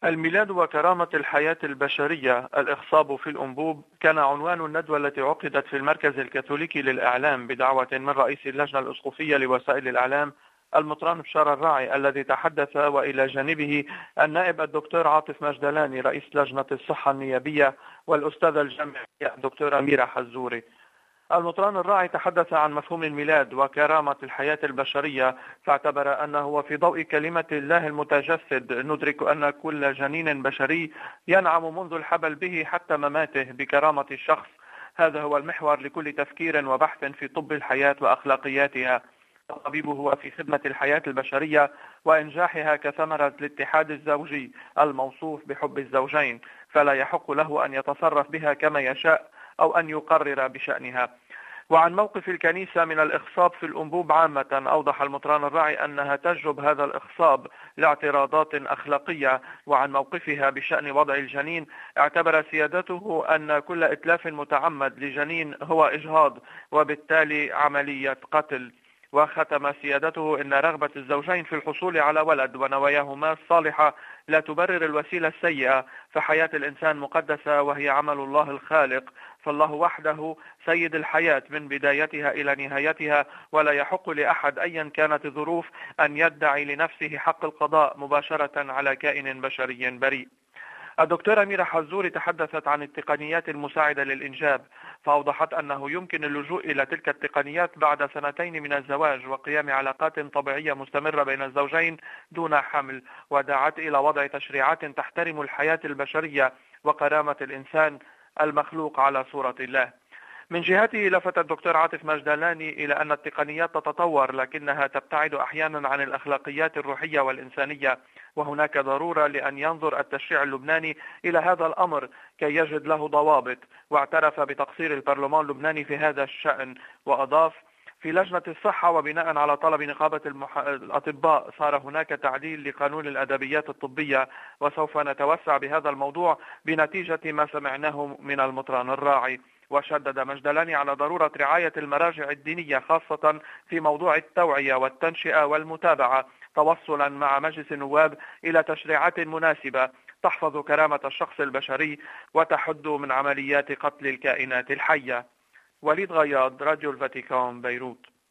الميلاد وكرامة الحياة البشرية، الإخصاب في الأنبوب، كان عنوان الندوة التي عقدت في المركز الكاثوليكي للإعلام بدعوة من رئيس اللجنة الأسقفية لوسائل الإعلام المطران بشار الراعي، الذي تحدث وإلى جانبه النائب الدكتور عاطف مجدلاني رئيس لجنة الصحة النيابية والأستاذة الجامعية الدكتورة أميرة حزوري. المطران الراعي تحدث عن مفهوم الميلاد وكرامة الحياة البشرية، فاعتبر أنه وفي ضوء كلمة الله المتجسد ندرك أن كل جنين بشري ينعم منذ الحبل به حتى مماته بكرامة الشخص. هذا هو المحور لكل تفكير وبحث في طب الحياة وأخلاقياتها. الطبيب هو في خدمة الحياة البشرية وإنجاحها كثمرة الاتحاد الزوجي الموصوف بحب الزوجين، فلا يحق له أن يتصرف بها كما يشاء أو أن يقرر بشأنها. وعن موقف الكنيسة من الإخصاب في الأنبوب عامة، أوضح المطران الراعي أنها تجرب هذا الإخصاب لاعتراضات أخلاقية. وعن موقفها بشأن وضع الجنين، اعتبر سيادته أن كل إتلاف متعمد لجنين هو إجهاض وبالتالي عملية قتل. وختم سيادته أن رغبة الزوجين في الحصول على ولد ونواياهما الصالحة لا تبرر الوسيلة السيئة، فحياة الإنسان مقدسة وهي عمل الله الخالق، فالله وحده سيد الحياة من بدايتها إلى نهايتها، ولا يحق لأحد أيا كانت الظروف أن يدعي لنفسه حق القضاء مباشرة على كائن بشري بريء. الدكتورة أميرة حزوري تحدثت عن التقنيات المساعدة للإنجاب، فأوضحت أنه يمكن اللجوء إلى تلك التقنيات بعد 2 من الزواج وقيام علاقات طبيعية مستمرة بين الزوجين دون حمل، ودعت إلى وضع تشريعات تحترم الحياة البشرية وكرامة الإنسان المخلوق على صورة الله. من جهته لفت الدكتور عاطف مجدلاني إلى أن التقنيات تتطور لكنها تبتعد أحيانا عن الأخلاقيات الروحية والإنسانية، وهناك ضرورة لأن ينظر التشريع اللبناني إلى هذا الأمر كي يجد له ضوابط. واعترف بتقصير البرلمان اللبناني في هذا الشأن، وأضاف: في لجنة الصحة وبناء على طلب نقابة الأطباء صار هناك تعديل لقانون الأدبيات الطبية، وسوف نتوسع بهذا الموضوع بنتيجة ما سمعناه من المطران الراعي. وشدد مجدلاني على ضرورة رعاية المراجع الدينية خاصة في موضوع التوعية والتنشئة والمتابعة، توصلا مع مجلس النواب إلى تشريعات مناسبة تحفظ كرامة الشخص البشري وتحد من عمليات قتل الكائنات الحية. وليد غياض، راديو الفاتيكان، بيروت.